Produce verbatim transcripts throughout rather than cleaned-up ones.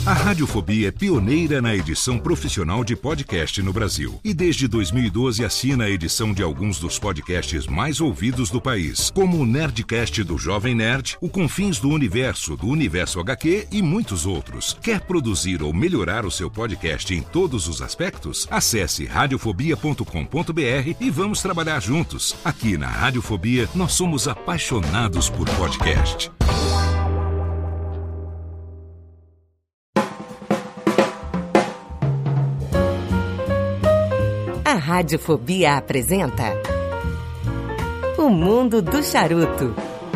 A Radiofobia é pioneira na edição profissional de podcast no Brasil. E desde dois mil e doze assina a edição de alguns dos podcasts mais ouvidos do país, como o Nerdcast do Jovem Nerd, o Confins do Universo, do Universo agá quê e muitos outros. Quer produzir ou melhorar o seu podcast em todos os aspectos? Acesse radiofobia ponto com ponto b r e vamos trabalhar juntos. Aqui na Radiofobia, nós somos apaixonados por podcast. A Radiofobia apresenta O Mundo do Charuto,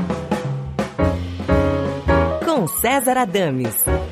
com César Adames.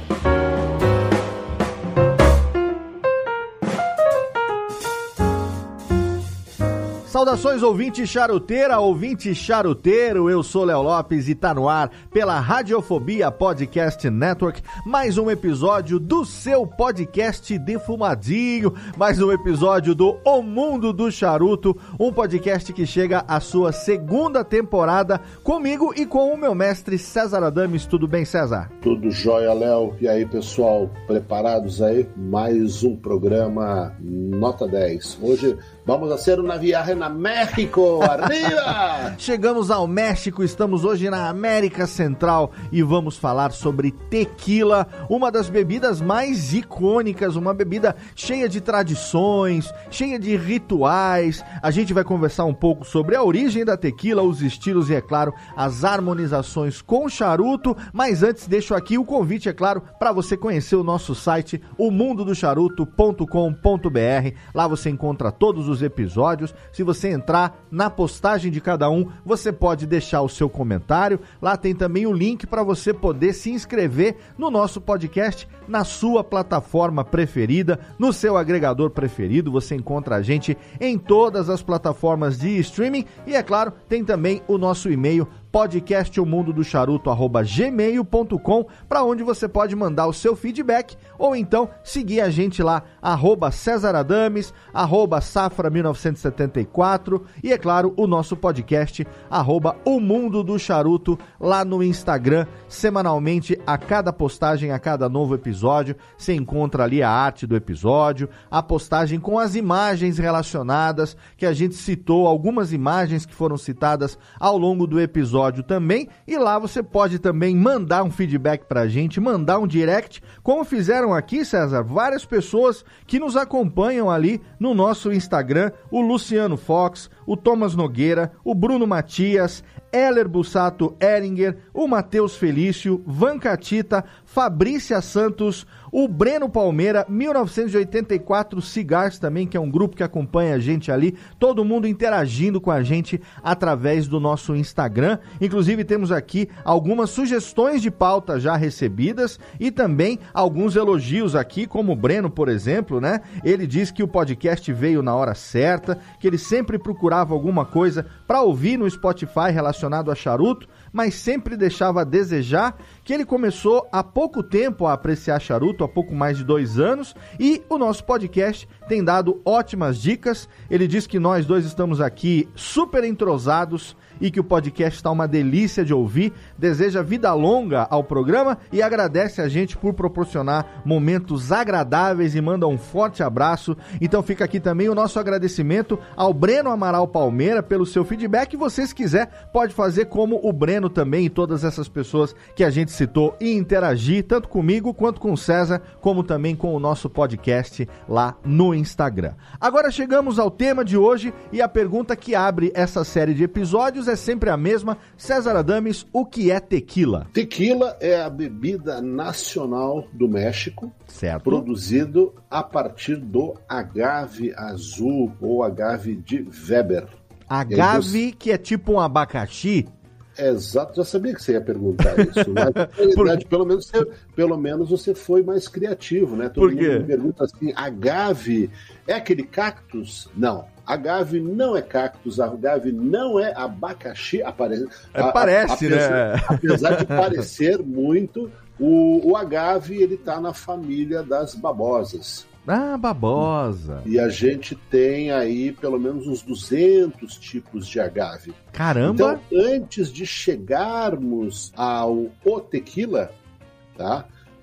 Saudações, ouvinte charuteira, ouvinte charuteiro, eu sou Léo Lopes e tá no ar pela Radiofobia Podcast Network, mais um episódio do seu podcast defumadinho, mais um episódio do O Mundo do Charuto, um podcast que chega à sua segunda temporada comigo e com o meu mestre César Adames. Tudo bem, César? Tudo jóia, Léo. E aí, pessoal, preparados aí? Mais um programa nota dez. Hoje vamos a ser uma viagem na México, arriba! Chegamos ao México, estamos hoje na América Central e vamos falar sobre tequila, uma das bebidas mais icônicas, uma bebida cheia de tradições, cheia de rituais. A gente vai conversar um pouco sobre a origem da tequila, os estilos e, é claro, as harmonizações com charuto, mas antes deixo aqui o convite, é claro, para você conhecer o nosso site, o mundo do charuto ponto com ponto b r. Lá você encontra todos os episódios. Se você entrar na postagem de cada um, você pode deixar o seu comentário. Lá tem também o link para você poder se inscrever no nosso podcast na sua plataforma preferida, no seu agregador preferido. Você encontra a gente em todas as plataformas de streaming e, é claro, tem também o nosso e-mail podcast o mundo do charuto arroba gmail ponto com, para onde você pode mandar o seu feedback ou então seguir a gente lá, arroba César Adames, arroba Safra mil novecentos e setenta e quatro e, é claro, o nosso podcast, arroba O Mundo do Charuto, lá no Instagram. Semanalmente, a cada postagem, a cada novo episódio, você encontra ali a arte do episódio, a postagem com as imagens relacionadas, que a gente citou, algumas imagens que foram citadas ao longo do episódio também, e lá você pode também mandar um feedback pra gente, mandar um direct, como fizeram aqui, César, várias pessoas que nos acompanham ali no nosso Instagram, o Luciano Fox, o Thomas Nogueira, o Bruno Matias, Heller Bussato Eringer, o Matheus Felício, Van Catita, Fabrícia Santos, o Breno Palmeira, mil novecentos e oitenta e quatro Cigars também, que é um grupo que acompanha a gente ali, todo mundo interagindo com a gente através do nosso Instagram. Inclusive temos aqui algumas sugestões de pauta já recebidas e também alguns elogios aqui, como o Breno, por exemplo, né? Ele diz que o podcast veio na hora certa, que ele sempre procurava alguma coisa para ouvir no Spotify relacionado a charuto, mas sempre deixava a desejar, que ele começou há pouco tempo a apreciar charuto, há pouco mais de dois anos, e o nosso podcast tem dado ótimas dicas. Ele diz que nós dois estamos aqui super entrosados e que o podcast está uma delícia de ouvir, deseja vida longa ao programa e agradece a gente por proporcionar momentos agradáveis e manda um forte abraço. Então fica aqui também o nosso agradecimento ao Breno Amaral Palmeira pelo seu feedback. E você, se quiser, pode fazer como o Breno também e todas essas pessoas que a gente citou e interagir, tanto comigo quanto com o César, como também com o nosso podcast lá no Instagram. Agora chegamos ao tema de hoje e a pergunta que abre essa série de episódios é sempre a mesma. César Adames, o que é tequila? Tequila é a bebida nacional do México, certo, produzido a partir do agave azul ou agave de Weber. Agave, que é tipo um abacaxi? Exato, já sabia que você ia perguntar isso, mas na realidade, pelo menos, você, pelo menos você foi mais criativo, né? Todo Por quê? mundo me pergunta assim, agave é aquele cactus? Não, agave não é cactus, agave não é abacaxi, apare... é, parece, a, a, né? Apesar, apesar de parecer muito, o, o agave, ele tá na família das babosas. Ah, babosa. E a gente tem aí pelo menos uns duzentos tipos de agave. Caramba! Então, antes de chegarmos ao o tequila, tá?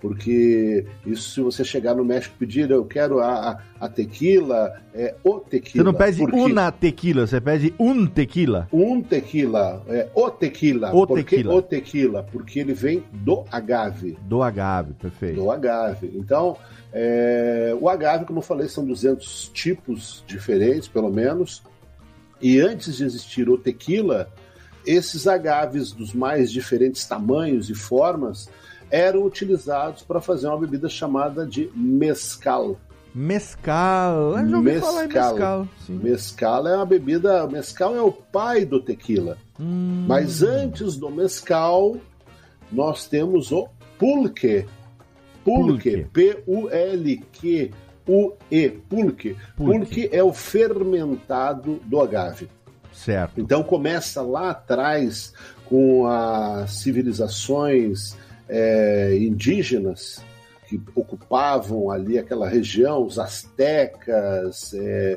Porque isso, se você chegar no México e pedir, eu quero a, a, a tequila, é o tequila. Você não pede porque... una tequila, você pede um tequila. Um tequila, é o tequila. O Por tequila. que o tequila? Porque ele vem do agave. Do agave, perfeito. Do agave. Então, é, o agave, como eu falei, são duzentos tipos diferentes, pelo menos. E antes de existir o tequila, esses agaves dos mais diferentes tamanhos e formas eram utilizados para fazer uma bebida chamada de mezcal. Mezcal, eu já ouvi Mezcal. falar em mezcal. Sim. Mezcal é uma bebida, mezcal é o pai do tequila. Hum. Mas antes do mezcal, nós temos o pulque. Pulque, P U L Q U E, pulque. Pulque é o fermentado do agave. Certo. Então começa lá atrás com as civilizações é, indígenas que ocupavam ali aquela região, os astecas é,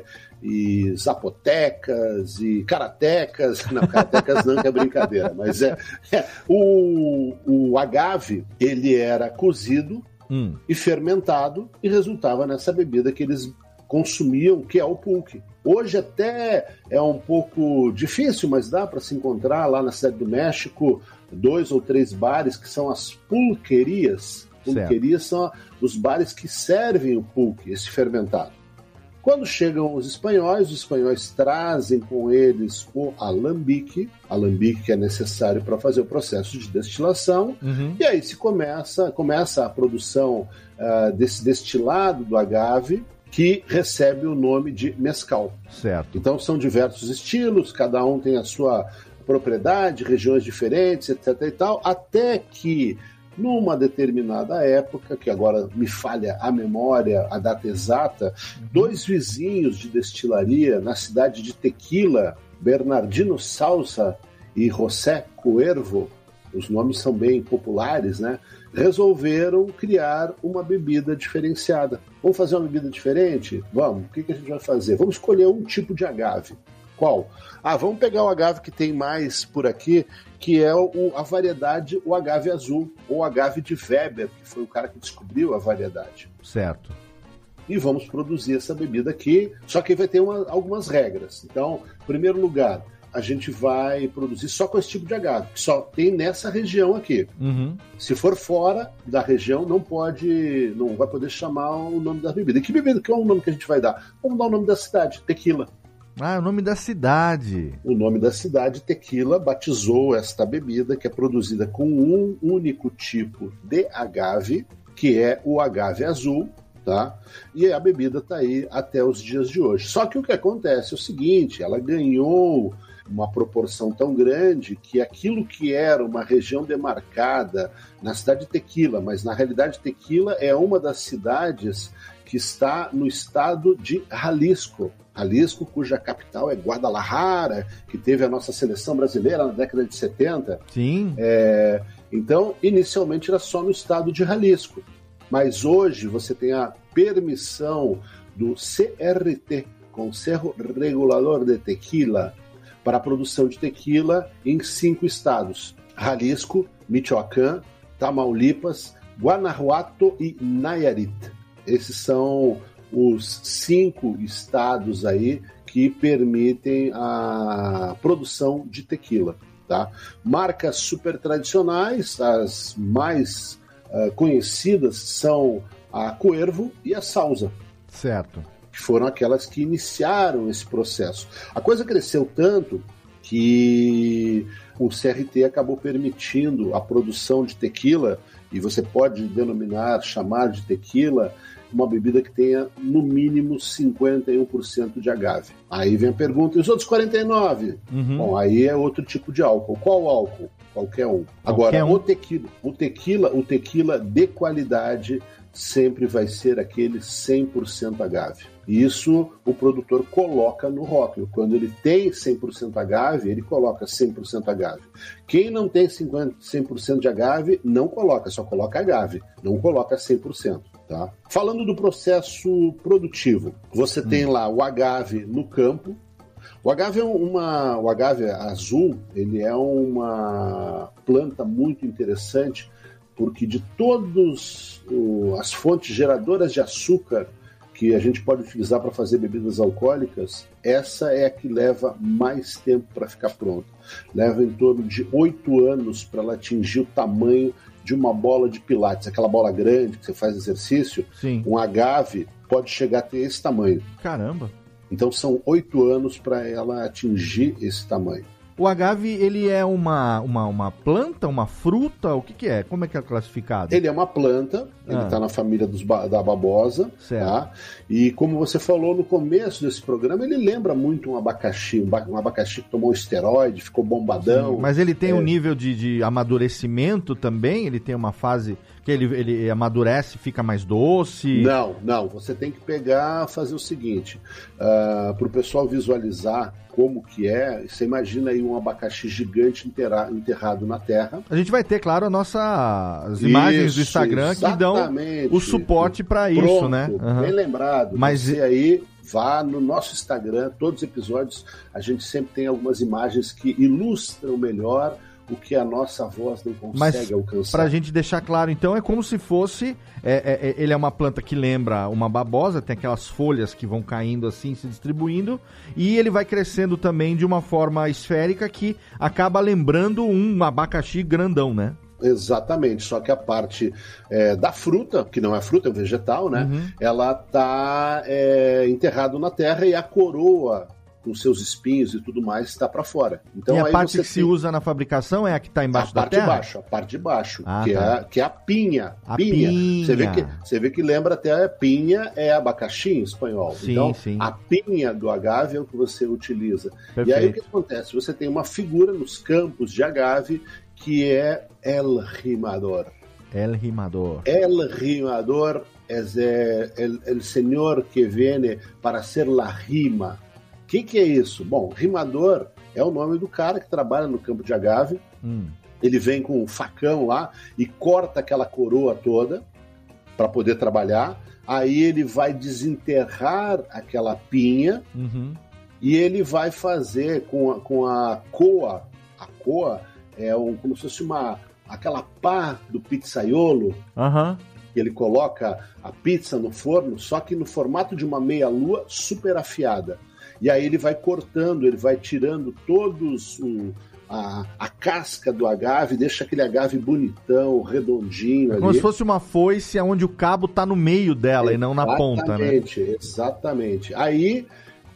e zapotecas e karatecas. Não, karatecas não, que é brincadeira, mas é, é o, o agave, ele era cozido hum. e fermentado e resultava nessa bebida que eles consumiam, que é o pulque. Hoje até é um pouco difícil, mas dá para se encontrar lá na Cidade do México dois ou três bares que são as pulquerias. Pulquerias são os bares que servem o pulque, esse fermentado. Quando chegam os espanhóis, os espanhóis trazem com eles o alambique, alambique que é necessário para fazer o processo de destilação, uhum. e aí se começa, começa a produção uh, desse destilado do agave, que recebe o nome de mezcal. Certo. Então são diversos estilos, cada um tem a sua propriedade, regiões diferentes, etc e tal, até que numa determinada época, que agora me falha a memória, a data exata, uhum. dois vizinhos de destilaria na cidade de Tequila, Bernardino Salsa e José Cuervo, os nomes são bem populares, né? Resolveram criar uma bebida diferenciada. Vamos fazer uma bebida diferente? Vamos. O que, que a gente vai fazer? Vamos escolher um tipo de agave. Qual? Ah, vamos pegar o agave que tem mais por aqui, que é o, a variedade, o agave azul, ou agave de Weber, que foi o cara que descobriu a variedade. Certo. E vamos produzir essa bebida aqui, só que vai ter uma, algumas regras. Então, em primeiro lugar, a gente vai produzir só com esse tipo de agave, que só tem nessa região aqui. Uhum. Se for fora da região, não pode, não vai poder chamar o nome da bebida. E que bebida? Que é o nome que a gente vai dar? Vamos dar o nome da cidade, Tequila. Ah, o nome da cidade. O nome da cidade, Tequila, batizou esta bebida, que é produzida com um único tipo de agave, que é o agave azul, tá? E a bebida está aí até os dias de hoje. Só que o que acontece é o seguinte, ela ganhou uma proporção tão grande que aquilo que era uma região demarcada na cidade de Tequila, mas na realidade Tequila é uma das cidades que está no estado de Jalisco. Jalisco, cuja capital é Guadalajara, que teve a nossa seleção brasileira na década de setenta. Sim. É, então, inicialmente era só no estado de Jalisco. Mas hoje você tem a permissão do C R T, Conselho Regulador de Tequila, para a produção de tequila em cinco estados: Jalisco, Michoacán, Tamaulipas, Guanajuato e Nayarit. Esses são os cinco estados aí que permitem a produção de tequila, tá? Marcas super tradicionais, as mais uh, conhecidas são a Cuervo e a Sauza. Certo. Que foram aquelas que iniciaram esse processo. A coisa cresceu tanto que o C R T acabou permitindo a produção de tequila, e você pode denominar, chamar de tequila, uma bebida que tenha no mínimo cinquenta e um por cento de agave. Aí vem a pergunta, e os outros quarenta e nove por cento? Uhum. Bom, aí é outro tipo de álcool. Qual álcool? Qualquer um. Agora, Qualquer um. O, tequila, o, tequila, o tequila de qualidade sempre vai ser aquele cem por cento agave. Isso o produtor coloca no rótulo. Quando ele tem cem por cento agave, ele coloca cem por cento agave. Quem não tem cinquenta, cem por cento de agave, não coloca, só coloca agave, não coloca cem por cento. Tá? Falando do processo produtivo, você hum. tem lá o agave no campo. O agave é uma, o agave azul, ele é uma planta muito interessante, porque de todos o, as fontes geradoras de açúcar que a gente pode utilizar para fazer bebidas alcoólicas, essa é a que leva mais tempo para ficar pronta. Leva em torno de oito anos para ela atingir o tamanho de uma bola de pilates, aquela bola grande que você faz exercício. Sim. Um agave pode chegar a ter esse tamanho. Caramba! Então são oito anos para ela atingir esse tamanho. O agave, ele é uma, uma, uma planta, uma fruta? O que que é? Como é que é classificado? Ele é uma planta, ele está ah. na família dos, da babosa. Certo. Tá? E como você falou no começo desse programa, ele lembra muito um abacaxi, um abacaxi que tomou esteroide, ficou bombadão. Sim, mas ele tem é... um nível de, de amadurecimento também? Ele tem uma fase que ele, ele amadurece e fica mais doce? Não, não. Você tem que pegar, fazer o seguinte, uh, para o pessoal visualizar como que é, você imagina aí um abacaxi gigante enterra, enterrado na terra. A gente vai ter, claro, a nossa, as imagens isso, do Instagram exatamente. Que dão o suporte para isso, né? Uhum. Bem lembrado. Mas você aí vá no nosso Instagram, todos os episódios, a gente sempre tem algumas imagens que ilustram melhor o que a nossa voz não consegue Mas, alcançar. Pra gente deixar claro, então, é como se fosse... É, é, ele é uma planta que lembra uma babosa, tem aquelas folhas que vão caindo assim, se distribuindo, e ele vai crescendo também de uma forma esférica que acaba lembrando um abacaxi grandão, né? Exatamente, só que a parte é, da fruta, que não é fruta, é um vegetal, né? Uhum. Ela tá é, enterrado na terra e a coroa com seus espinhos e tudo mais, está para fora. Então, e a aí parte você que tem... se usa na fabricação é a que está embaixo da terra? A parte de baixo, a parte de baixo, ah, que, tá. é a, que é a pinha. A pinha. pinha. Você vê que, você vê que lembra até a pinha é abacaxi em espanhol. Sim, então, sim. a pinha do agave é o que você utiliza. Perfeito. E aí o que acontece? Você tem uma figura nos campos de agave que é El Rimador. El Rimador. El Rimador é el, el senhor que viene para ser la rima. O que, que é isso? Bom, rimador é o nome do cara que trabalha no campo de agave. Hum. Ele vem com um facão lá e corta aquela coroa toda para poder trabalhar. Aí ele vai desenterrar aquela pinha uhum. e ele vai fazer com a, com a coa. A coa é um, como se fosse uma, aquela pá do pizzaiolo. Aham. Uhum. Ele coloca a pizza no forno, só que no formato de uma meia-lua super afiada. E aí ele vai cortando, ele vai tirando todos o, a, a casca do agave, deixa aquele agave bonitão, redondinho. É ali. como se fosse uma foice onde o cabo está no meio dela exatamente, e não na ponta, né? Exatamente, exatamente. Aí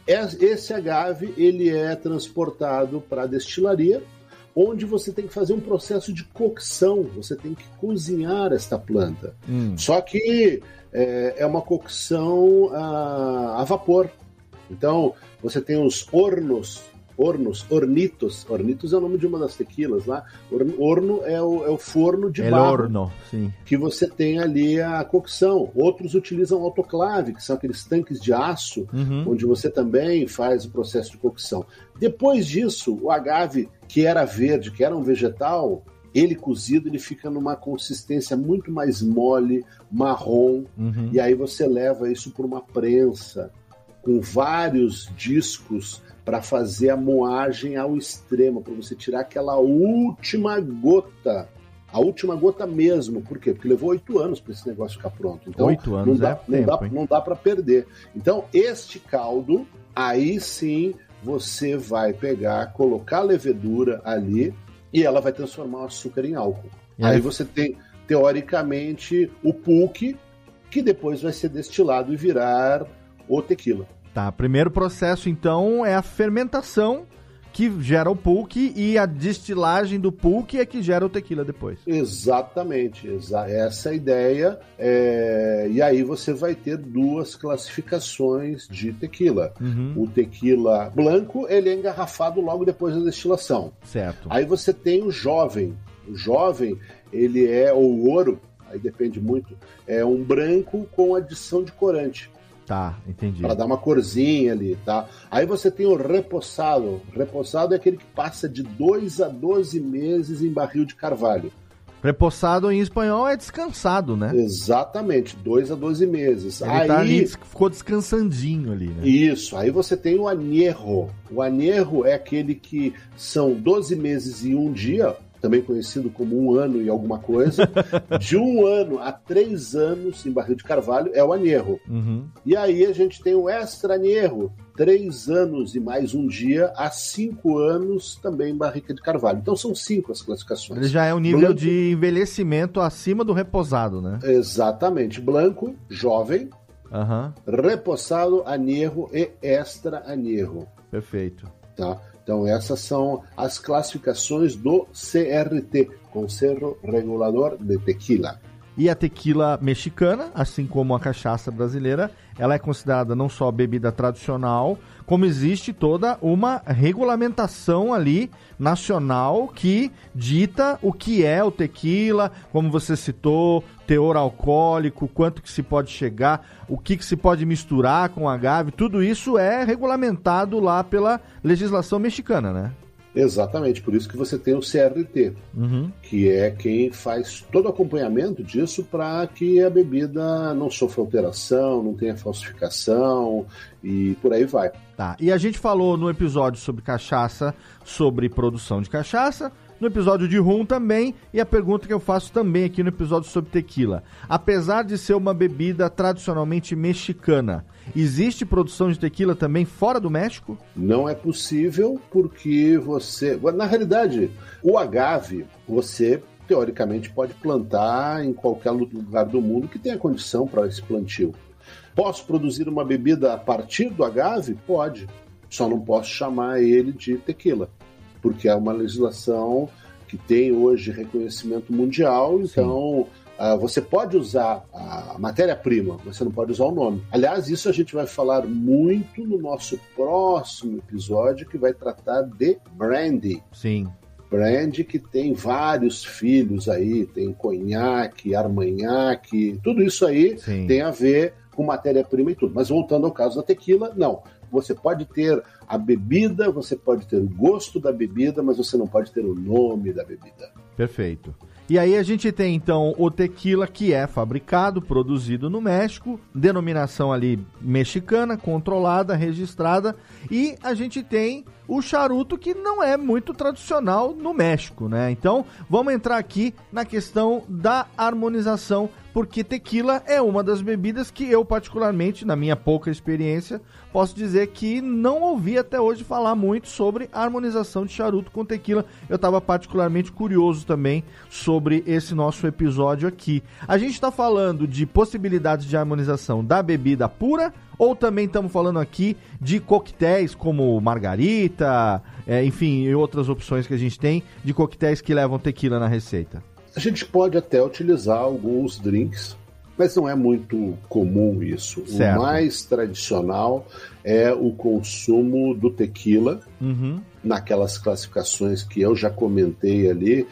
esse agave ele é transportado para a destilaria, onde você tem que fazer um processo de cocção, você tem que cozinhar esta planta. Hum. Só que é, é uma cocção a, a vapor. Então, você tem os hornos, hornos, hornitos. Hornitos é o nome de uma das tequilas lá. Horno é o, é o forno de El barro. Horno, sim. Que você tem ali a cocção. Outros utilizam autoclave, que são aqueles tanques de aço, uhum. onde você também faz o processo de cocção. Depois disso, o agave, que era verde, que era um vegetal, ele cozido, ele fica numa consistência muito mais mole, marrom, uhum. e aí você leva isso por uma prensa, com vários discos para fazer a moagem ao extremo, para você tirar aquela última gota, a última gota mesmo. Por quê? Porque levou oito anos para esse negócio ficar pronto. Então, oito anos não dá, é não tempo, dá, hein? não dá para perder. Então, este caldo, aí sim você vai pegar, colocar a levedura ali e ela vai transformar o açúcar em álcool. E aí aí você tem, teoricamente, o pulque, que depois vai ser destilado e virar o tequila. Tá, primeiro processo então é a fermentação que gera o pulque e a destilagem do pulque é que gera o tequila depois. Exatamente, exa- essa é a ideia. É... E aí você vai ter duas classificações de tequila. Uhum. O tequila branco, ele é engarrafado logo depois da destilação. Certo. Aí você tem o jovem. O jovem, ele é, ou o ouro, aí depende muito, é um branco com adição de corante. Tá, entendi. Para dar uma corzinha ali, tá? Aí você tem o repousado. Repousado é aquele que passa de dois a doze meses em barril de carvalho. Repousado em espanhol é descansado, né? Exatamente, dois a doze meses. Ele aí tá ali, ficou descansandinho ali, né? Isso, aí você tem o añejo. O añejo é aquele que são doze meses e um dia, também conhecido como um ano e alguma coisa, de um ano a três anos em barril de carvalho é o añejo. Uhum. E aí a gente tem o extra añejo, três anos e mais um dia a cinco anos também em barrica de carvalho. Então são cinco as classificações. Ele já é um nível Blanco, de envelhecimento acima do reposado, né? Exatamente. Branco, jovem, uhum. reposado, añejo e extra añejo. Perfeito. Tá? Então essas são as classificações do C R T, Conselho Regulador de Tequila. E a tequila mexicana, assim como a cachaça brasileira, ela é considerada não só bebida tradicional, como existe toda uma regulamentação ali nacional que dita o que é o tequila, como você citou, teor alcoólico, quanto que se pode chegar, o que, que se pode misturar com agave, tudo isso é regulamentado lá pela legislação mexicana, né? Exatamente, por isso que você tem o C R T, uhum. que é quem faz todo o acompanhamento disso para que a bebida não sofra alteração, não tenha falsificação e por aí vai. Tá. E a gente falou no episódio sobre cachaça, sobre produção de cachaça, no episódio de rum também, e a pergunta que eu faço também aqui no episódio sobre tequila. Apesar de ser uma bebida tradicionalmente mexicana, existe produção de tequila também fora do México? Não é possível porque você... Na realidade, o agave, você teoricamente pode plantar em qualquer lugar do mundo que tenha condição para esse plantio. Posso produzir uma bebida a partir do agave? Pode. Só não posso chamar ele de tequila, porque é uma legislação que tem hoje reconhecimento mundial, então uh, você pode usar a matéria-prima, você não pode usar o nome. Aliás, isso a gente vai falar muito no nosso próximo episódio, que vai tratar de brandy. Sim. Brandy que tem vários filhos aí, tem conhaque, armanhaque, tudo isso aí Sim. tem a ver com matéria-prima e tudo. Mas voltando ao caso da tequila, não. Você pode ter a bebida, você pode ter o gosto da bebida, mas você não pode ter o nome da bebida. Perfeito. E aí a gente tem, então, o tequila que é fabricado, produzido no México, denominação ali mexicana, controlada, registrada, e a gente tem o charuto que não é muito tradicional no México, né? Então, vamos entrar aqui na questão da harmonização, porque tequila é uma das bebidas que eu, particularmente, na minha pouca experiência, posso dizer que não ouvi até hoje falar muito sobre a harmonização de charuto com tequila. Eu estava particularmente curioso também sobre esse nosso episódio aqui. A gente está falando de possibilidades de harmonização da bebida pura, ou também estamos falando aqui de coquetéis como margarita, é, enfim, e outras opções que a gente tem de coquetéis que levam tequila na receita? A gente pode até utilizar alguns drinks, mas não é muito comum isso. Certo. O mais tradicional é o consumo do tequila, uhum. naquelas classificações que eu já comentei ali,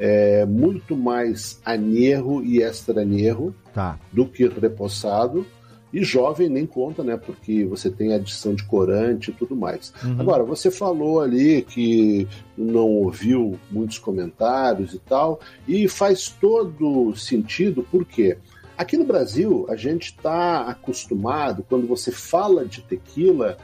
é muito mais añejo e extra añejo tá. do que reposado. E jovem nem conta, né? Porque você tem adição de corante e tudo mais. Uhum. Agora, você falou ali que não ouviu muitos comentários e tal, e faz todo sentido, porque aqui no Brasil a gente está acostumado, quando você fala de tequila,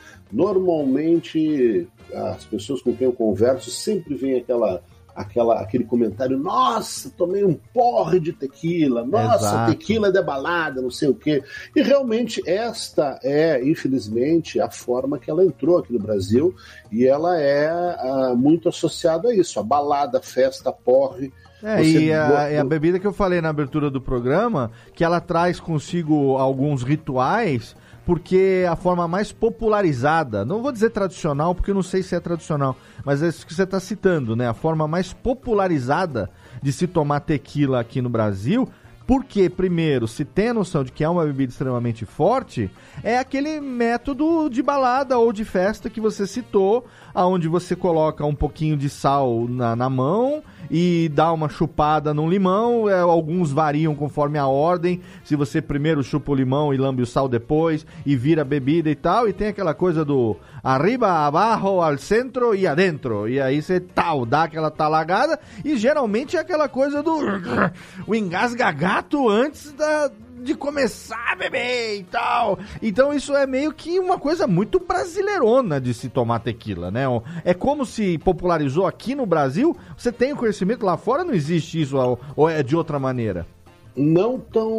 normalmente as pessoas com quem eu converso sempre vem aquela... Aquela, aquele comentário, nossa, tomei um porre de tequila, nossa, Exato. Tequila é de balada, não sei o quê. E realmente esta é, infelizmente, a forma que ela entrou aqui no Brasil, e ela é ah, muito associada a isso, a balada, festa, porre. É, Você e a, botou... é a bebida que eu falei na abertura do programa, que ela traz consigo alguns rituais, porque a forma mais popularizada, não vou dizer tradicional, porque eu não sei se é tradicional, mas é isso que você está citando, né? A forma mais popularizada de se tomar tequila aqui no Brasil, porque, primeiro, se tem a noção de que é uma bebida extremamente forte, é aquele método de balada ou de festa que você citou, onde você coloca um pouquinho de sal na, na mão e dá uma chupada num limão. É, alguns variam conforme a ordem, se você primeiro chupa o limão e lambe o sal depois e vira a bebida e tal, e tem aquela coisa do arriba, abaixo, al centro e adentro, e aí você tal, dá aquela talagada, e geralmente é aquela coisa do o engasga-gato antes da... de começar a beber e tal. Então isso é meio que uma coisa muito brasileirona de se tomar tequila, né? É como se popularizou aqui no Brasil. Você tem o conhecimento conhecimento, lá fora não existe isso, ou é de outra maneira? Não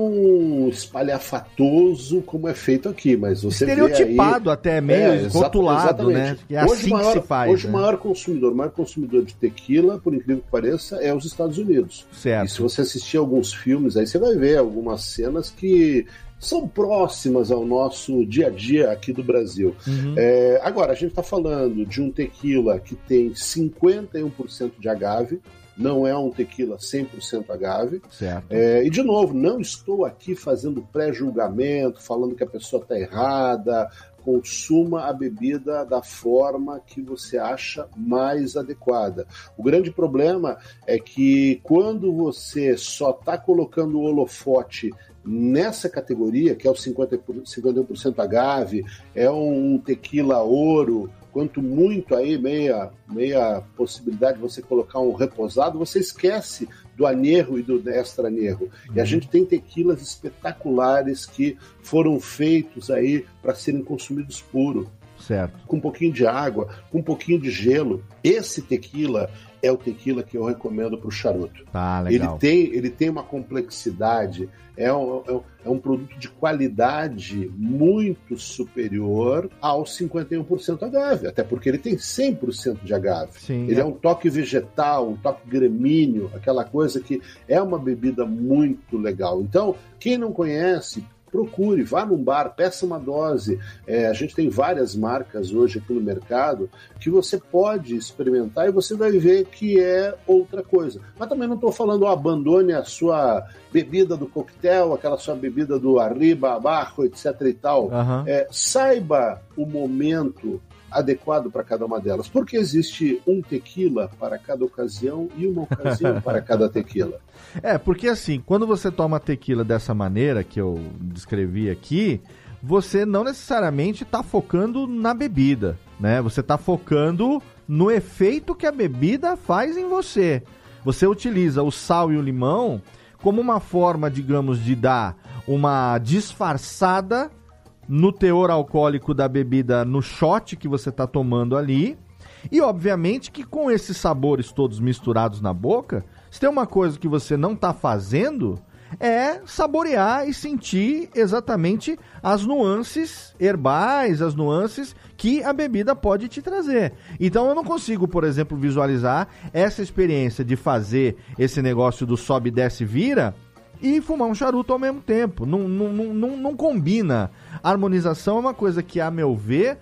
tão espalhafatoso como é feito aqui, mas você estereotipado vê aí, até, meio é, rotulado, né? Que é hoje assim maior, que se faz. Hoje né? o maior consumidor, o maior consumidor de tequila, por incrível que pareça, é os Estados Unidos. Certo. E se você assistir alguns filmes, aí você vai ver algumas cenas que são próximas ao nosso dia a dia aqui do Brasil. Uhum. É, agora, a gente está falando de um tequila que tem cinquenta e um por cento de agave, não é um tequila cem por cento agave. Certo. É, e, de novo, não estou aqui fazendo pré-julgamento, falando que a pessoa está errada. Consuma a bebida da forma que você acha mais adequada. O grande problema é que quando você só está colocando o holofote nessa categoria, que é o cinquenta e um por cento agave, é um tequila ouro, quanto muito aí, meia, meia possibilidade de você colocar um reposado, você esquece do añejo e do extra añejo. Uhum. E a gente tem tequilas espetaculares que foram feitos aí para serem consumidos puro. Certo. Com um pouquinho de água, com um pouquinho de gelo. Esse tequila é o tequila que eu recomendo para o charuto. Tá, legal. Ele tem, ele tem uma complexidade, é um, é um produto de qualidade muito superior aos cinquenta e um por cento agave, até porque ele tem cem por cento de agave. Sim, ele é. é um toque vegetal, um toque gramíneo, aquela coisa que é uma bebida muito legal. Então, quem não conhece, procure, vá num bar, peça uma dose. É, a gente tem várias marcas hoje aqui no mercado que você pode experimentar e você vai ver que é outra coisa. Mas também não estou falando, oh, abandone a sua bebida do coquetel, aquela sua bebida do arriba, abaixo, etc e tal. Uhum. É, saiba o momento adequado para cada uma delas, porque existe um tequila para cada ocasião e uma ocasião para cada tequila. É, porque assim, quando você toma tequila dessa maneira que eu descrevi aqui, você não necessariamente está focando na bebida, né? Você está focando no efeito que a bebida faz em você. Você utiliza o sal e o limão como uma forma, digamos, de dar uma disfarçada no teor alcoólico da bebida, no shot que você está tomando ali. E, obviamente, que com esses sabores todos misturados na boca, se tem uma coisa que você não está fazendo, é saborear e sentir exatamente as nuances herbais, as nuances que a bebida pode te trazer. Então, eu não consigo, por exemplo, visualizar essa experiência de fazer esse negócio do sobe, desce, vira e fumar um charuto ao mesmo tempo. Não, não, não, não combina. A harmonização é uma coisa que, a meu ver,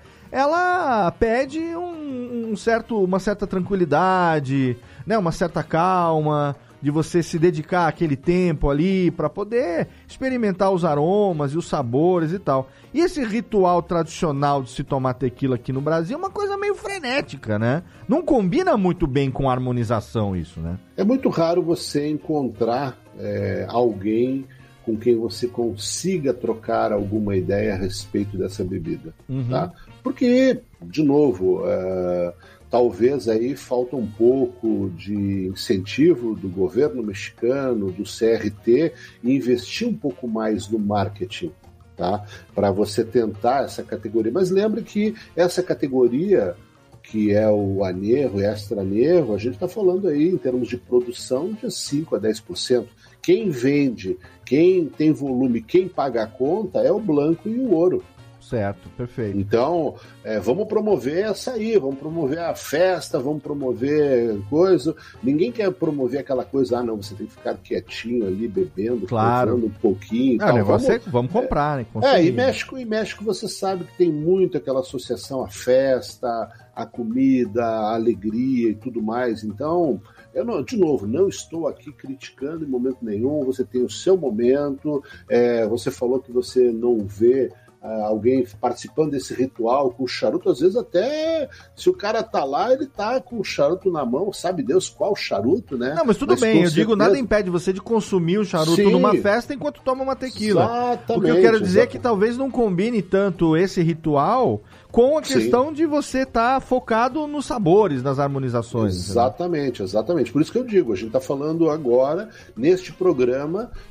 ela pede um, um certo, uma certa tranquilidade, né? Uma certa calma, de você se dedicar aquele tempo ali para poder experimentar os aromas e os sabores e tal. E esse ritual tradicional de se tomar tequila aqui no Brasil é uma coisa meio frenética, né? Não combina muito bem com a harmonização isso, né? É muito raro você encontrar é, alguém com quem você consiga trocar alguma ideia a respeito dessa bebida, uhum. tá? Porque, de novo, uh, talvez aí falta um pouco de incentivo do governo mexicano, do C R T, e investir um pouco mais no marketing, tá? Para você tentar essa categoria. Mas lembre que essa categoria, que é o añejo e extra añejo, a gente está falando aí em termos de produção de cinco a dez por cento. Quem vende, quem tem volume, quem paga a conta é o branco e o ouro. Certo, perfeito. Então, é, vamos promover essa aí, vamos promover a festa, vamos promover coisa. Ninguém quer promover aquela coisa, ah, não, você tem que ficar quietinho ali, bebendo, claro, um pouquinho. Não, tal. Vamos, é, vamos comprar, né? Consumir. É, e México, e México você sabe que tem muito aquela associação à festa, à comida, à alegria e tudo mais. Então, eu não, de novo, não estou aqui criticando em momento nenhum, você tem o seu momento, é, você falou que você não vê Uh, alguém participando desse ritual com o charuto, às vezes até se o cara tá lá, ele tá com o charuto na mão, sabe Deus qual charuto, né? Não, mas tudo mas, bem, eu certeza... digo, nada impede você de consumir o charuto Sim. numa festa enquanto toma uma tequila. Exatamente. O que eu quero dizer exatamente. é que talvez não combine tanto esse ritual com a questão Sim. de você estar tá focado nos sabores, nas harmonizações. Exatamente, entendeu? exatamente. Por isso que eu digo, a gente está falando agora, neste programa,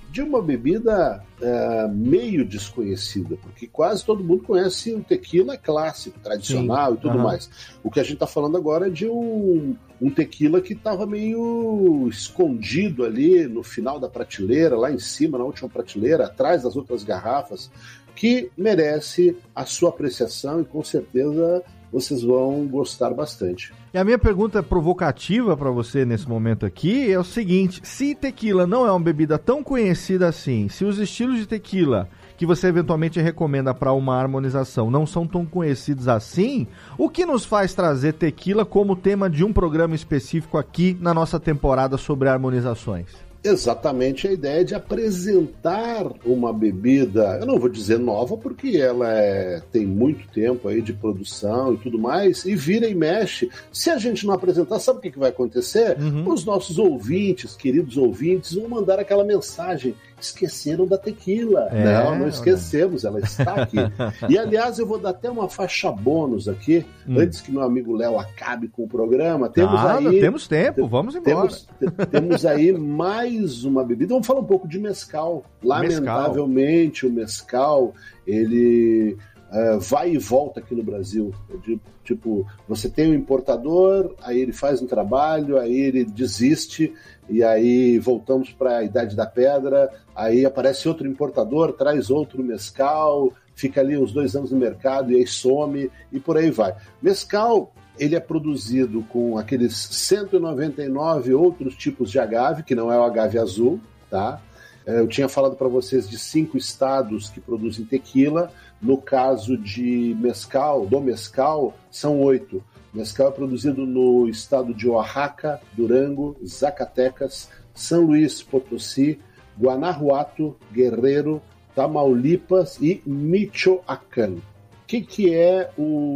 de uma bebida uh, meio desconhecida, porque quase todo mundo conhece o tequila clássico, tradicional. Sim. E tudo uhum. mais. O que a gente está falando agora é de um, um tequila que estava meio escondido ali no final da prateleira, lá em cima, na última prateleira, atrás das outras garrafas, que merece a sua apreciação e com certeza vocês vão gostar bastante. E a minha pergunta provocativa para você nesse momento aqui é o seguinte: se tequila não é uma bebida tão conhecida assim, se os estilos de tequila que você eventualmente recomenda para uma harmonização não são tão conhecidos assim, o que nos faz trazer tequila como tema de um programa específico aqui na nossa temporada sobre harmonizações? Exatamente a ideia de apresentar uma bebida, eu não vou dizer nova, porque ela é, tem muito tempo aí de produção e tudo mais, e vira e mexe. Se a gente não apresentar, sabe o que, que vai acontecer? Uhum. Os nossos ouvintes, queridos ouvintes, vão mandar aquela mensagem: esqueceram da tequila. É, não, não esquecemos, ela está aqui. E, aliás, eu vou dar até uma faixa bônus aqui, hum. antes que meu amigo Léo acabe com o programa. Temos Nada, aí... Temos tempo, vamos embora. Temos, temos aí mais uma bebida. Vamos falar um pouco de mezcal. Lamentavelmente, mezcal. o mezcal, ele... Uh, vai e volta aqui no Brasil. De, tipo, você tem um importador, aí ele faz um trabalho, aí ele desiste, e aí voltamos para a Idade da Pedra, aí aparece outro importador, traz outro mezcal, fica ali uns dois anos no mercado e aí some, e por aí vai. Mezcal, ele é produzido com aqueles cento e noventa e nove outros tipos de agave, que não é o agave azul, tá? Eu tinha falado para vocês de cinco estados que produzem tequila. No caso de mezcal, do mezcal, são oito. Mezcal é produzido no estado de Oaxaca, Durango, Zacatecas, São Luís Potosí, Guanajuato, Guerreiro, Tamaulipas e Michoacán. O que, que é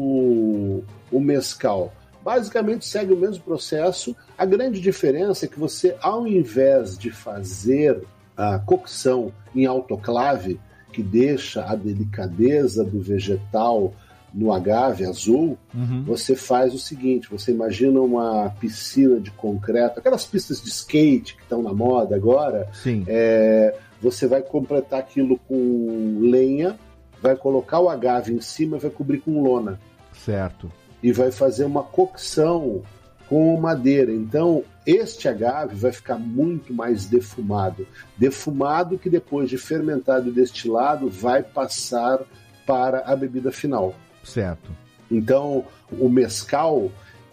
o, o mezcal? Basicamente segue o mesmo processo. A grande diferença é que você, ao invés de fazer a cocção em autoclave, que deixa a delicadeza do vegetal no agave azul, uhum. você faz o seguinte: você imagina uma piscina de concreto, aquelas pistas de skate que estão na moda agora. Sim. É, você vai completar aquilo com lenha, vai colocar o agave em cima e vai cobrir com lona. Certo. E vai fazer uma cocção com madeira. Então, este agave vai ficar muito mais defumado. Defumado que depois de fermentado e destilado vai passar para a bebida final. Certo. Então, o mezcal,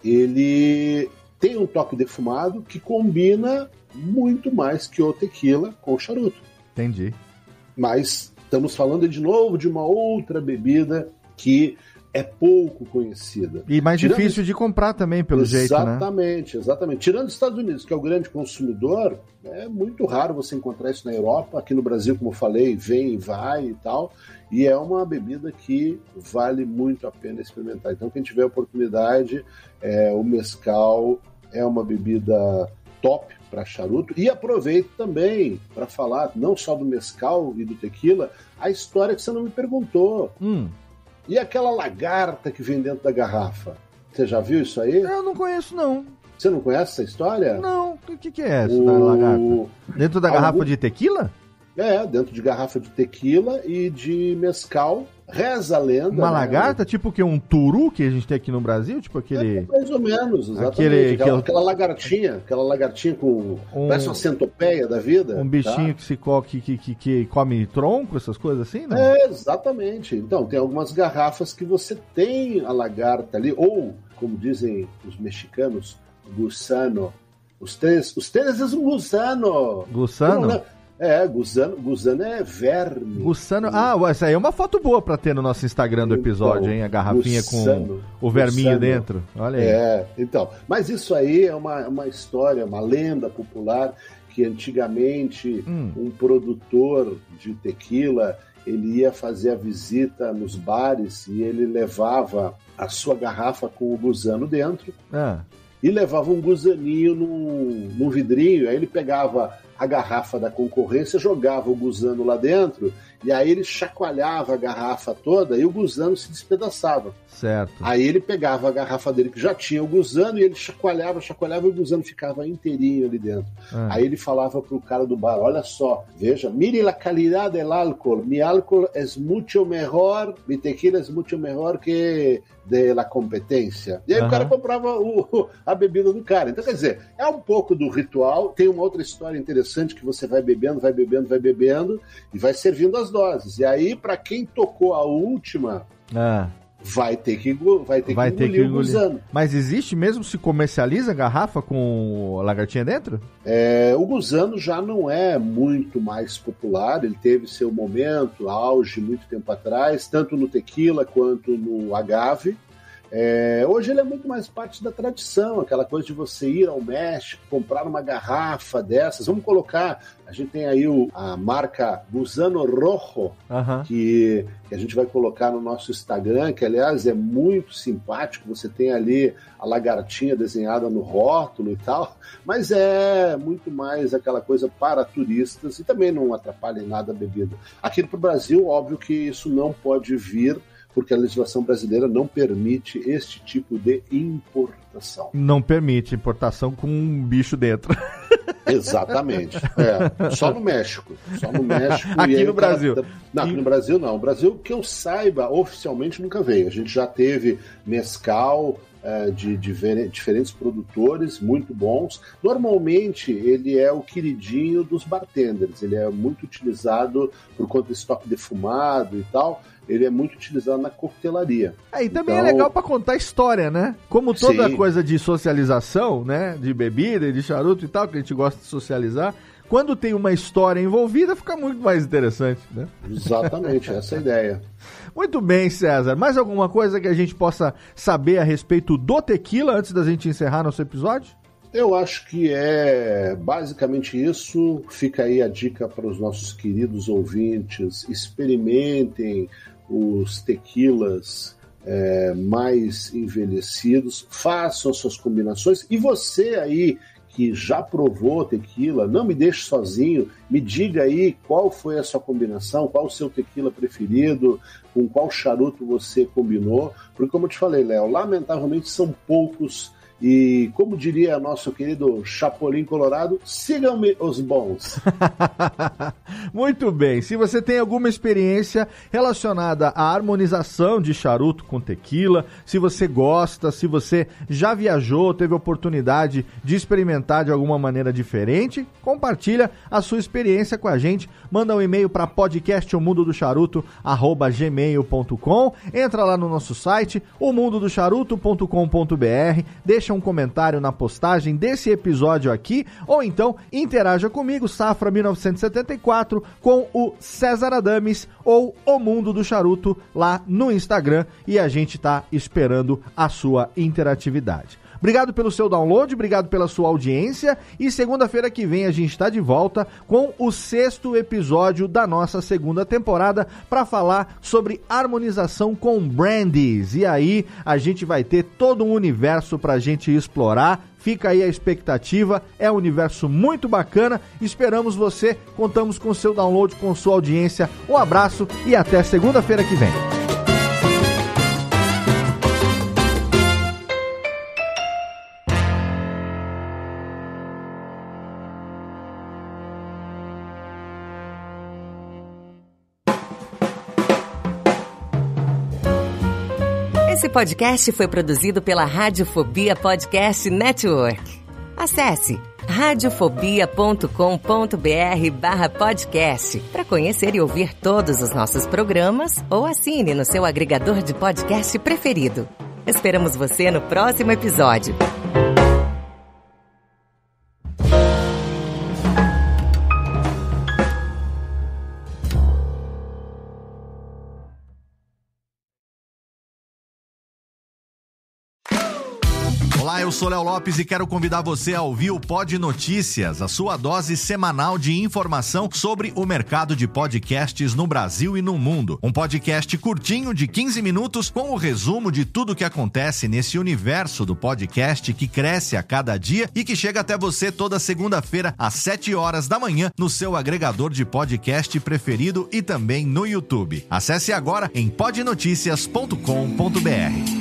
ele tem um toque defumado que combina muito mais que o tequila com o charuto. Entendi. Mas estamos falando de novo de uma outra bebida que é pouco conhecida. E mais Tirando... difícil de comprar também, pelo exatamente, jeito, né? Exatamente, exatamente. Tirando os Estados Unidos, que é o grande consumidor, é muito raro você encontrar isso na Europa. Aqui no Brasil, como eu falei, vem e vai e tal. E é uma bebida que vale muito a pena experimentar. Então, quem tiver oportunidade, é, o mezcal é uma bebida top para charuto. E aproveito também para falar, não só do mezcal e do tequila, a história que você não me perguntou. Hum. E aquela lagarta que vem dentro da garrafa? Você já viu isso aí? Eu não conheço, não. Você não conhece essa história? Não. O que, que é essa o... da lagarta? Dentro da Algum... garrafa de tequila? É, dentro de garrafa de tequila e de mezcal. Reza a lenda. Uma né? lagarta? Tipo que um turu que a gente tem aqui no Brasil? Tipo aquele... É, mais ou menos, exatamente. Aquele, aquela, aquele... aquela lagartinha, aquela lagartinha com... Um... Parece uma centopeia da vida. Um bichinho tá? que, se co... que, que, que, que come tronco, essas coisas assim, não? É, exatamente. Então, tem algumas garrafas que você tem a lagarta ali, ou, como dizem os mexicanos, gusano. Os três, os três é um gusano. Gusano? Não, É, gusano, gusano é verme. Gusano, ah, essa aí é uma foto boa pra ter no nosso Instagram do episódio, então, hein? A garrafinha gusano, com o verminho gusano, dentro. Olha aí. É, então. Mas isso aí é uma, uma história, uma lenda popular que antigamente hum. um produtor de tequila, ele ia fazer a visita nos bares e ele levava a sua garrafa com o gusano dentro. Ah. E levava um gusaninho num, num vidrinho, aí ele pegava a garrafa da concorrência, jogava o gusano lá dentro, e aí ele chacoalhava a garrafa toda e o gusano se despedaçava. Certo. Aí ele pegava a garrafa dele, que já tinha o gusano, e ele chacoalhava, chacoalhava, e o gusano ficava inteirinho ali dentro. Ah. Aí ele falava pro cara do bar, olha só, veja, mire la calidad del álcool, mi álcool es mucho mejor, mi tequila es mucho mejor que de la competência. E aí uh-huh. o cara comprava o, a bebida do cara. Então, quer dizer, é um pouco do ritual. Tem uma outra história interessante que você vai bebendo, vai bebendo, vai bebendo e vai servindo as doses. E aí, para quem tocou a última, ah. vai ter que, vai ter vai que ter engolir que o gusano. Mas existe mesmo, se comercializa garrafa com lagartinha dentro? É, o gusano já não é muito mais popular. Ele teve seu momento, auge, muito tempo atrás, tanto no tequila quanto no agave. É, hoje ele é muito mais parte da tradição, aquela coisa de você ir ao México, comprar uma garrafa dessas. Vamos colocar, a gente tem aí o, a marca Gusano Rojo, uh-huh. que, que a gente vai colocar no nosso Instagram, que aliás é muito simpático. Você tem ali a lagartinha desenhada no rótulo e tal, mas é muito mais aquela coisa para turistas e também não atrapalha em nada a bebida. Aqui no Brasil, óbvio que isso não pode vir, porque a legislação brasileira não permite este tipo de importação. Não permite importação com um bicho dentro. Exatamente. É, só no México. Só no México. Aqui e aí no Brasil. Cara... Não, aqui no Brasil não. O Brasil, que eu saiba, oficialmente nunca veio. A gente já teve mezcal é, de, de diferentes produtores, muito bons. Normalmente, ele é o queridinho dos bartenders. Ele é muito utilizado por conta de estoque defumado e tal. Ele é muito utilizado na coquetelaria. É, e também então... é legal para contar história, né? Como toda Sim. coisa de socialização, né? De bebida e de charuto e tal, que a gente gosta de socializar, quando tem uma história envolvida, fica muito mais interessante, né? Exatamente, essa é a ideia. Muito bem, César. Mais alguma coisa que a gente possa saber a respeito do tequila antes da gente encerrar nosso episódio? Eu acho que é basicamente isso. Fica aí a dica para os nossos queridos ouvintes. Experimentem os tequilas é, mais envelhecidos, façam suas combinações. E você aí que já provou tequila, não me deixe sozinho, me diga aí qual foi a sua combinação, qual o seu tequila preferido, com qual charuto você combinou, porque como eu te falei, Léo, lamentavelmente são poucos. E como diria nosso querido Chapolin Colorado, sigam-me os bons. Muito bem, se você tem alguma experiência relacionada à harmonização de charuto com tequila, se você gosta, se você já viajou, teve oportunidade de experimentar de alguma maneira diferente, compartilha a sua experiência com a gente, manda um e-mail para podcast o mundo do charuto arroba gmail ponto com, entra lá no nosso site o mundo do charuto ponto com ponto b r, deixa um comentário na postagem desse episódio aqui, ou então interaja comigo, Safra mil novecentos e setenta e quatro, com o César Adames ou o Mundo do Charuto lá no Instagram, e a gente tá esperando a sua interatividade. Obrigado pelo seu download, obrigado pela sua audiência, e segunda-feira que vem a gente está de volta com o sexto episódio da nossa segunda temporada para falar sobre harmonização com brandies. E aí a gente vai ter todo um universo para a gente explorar. Fica aí a expectativa, é um universo muito bacana, esperamos você, contamos com o seu download, com sua audiência. Um abraço e até segunda-feira que vem. Esse podcast foi produzido pela Radiofobia Podcast Network. Acesse radiofobia ponto com ponto b r barra podcast para conhecer e ouvir todos os nossos programas ou assine no seu agregador de podcast preferido. Esperamos você no próximo episódio. Olá, eu sou Léo Lopes e quero convidar você a ouvir o Pod Notícias, a sua dose semanal de informação sobre o mercado de podcasts no Brasil e no mundo. Um podcast curtinho de quinze minutos com o resumo de tudo que acontece nesse universo do podcast que cresce a cada dia e que chega até você toda segunda-feira às sete horas da manhã no seu agregador de podcast preferido e também no YouTube. Acesse agora em pod noticias ponto com ponto b r.